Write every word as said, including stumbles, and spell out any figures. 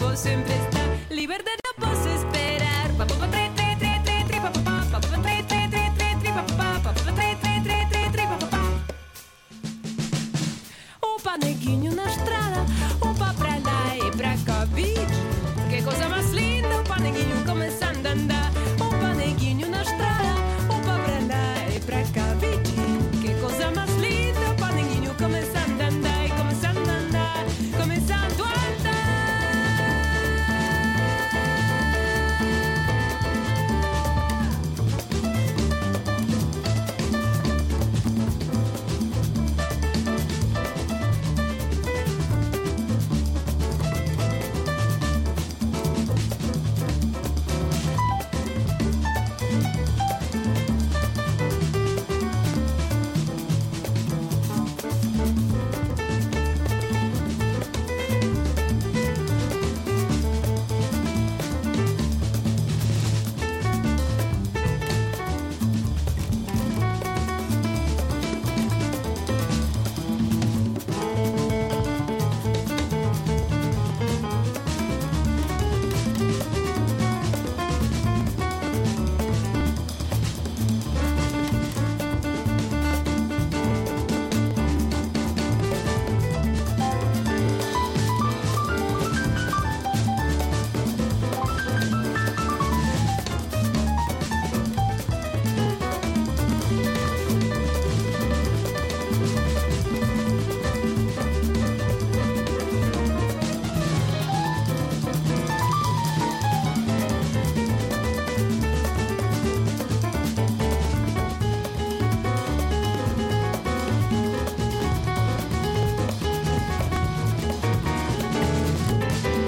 vou sempre estar. Liberdade eu posso esperar. Papapá, tre, tre, tre, tre, tre, papapá. Papapá, tre, tre, tre, tre, tre, papapá. Papapá, tre, tre, tre, tre, tre, papapá. Opa, neguinho na estrada. Opa, pra lá e pra cá, bicho. Que coisa mais linda, opa, neguinho